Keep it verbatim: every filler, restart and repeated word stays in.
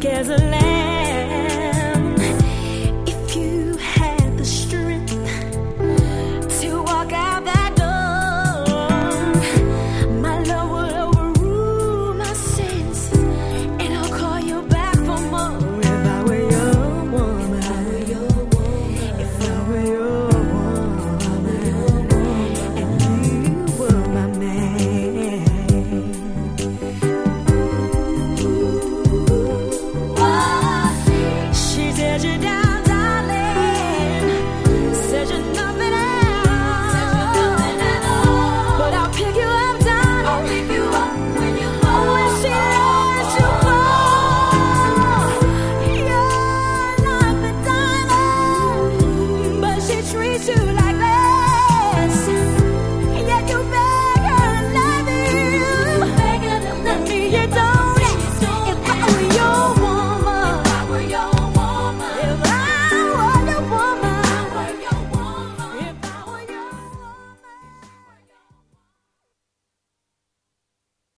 as a lamb. If you had the strength to walk out that door, my love would overrule my senses, and I'll call you back for more. If I were your woman, if I were your woman, and you were my man. She said you're down, darling. Said you're nothing at all. But I'll pick you up, darling. I'll pick you up when you fall. When she lets you fall. You're not the diamond, but she treats you like less.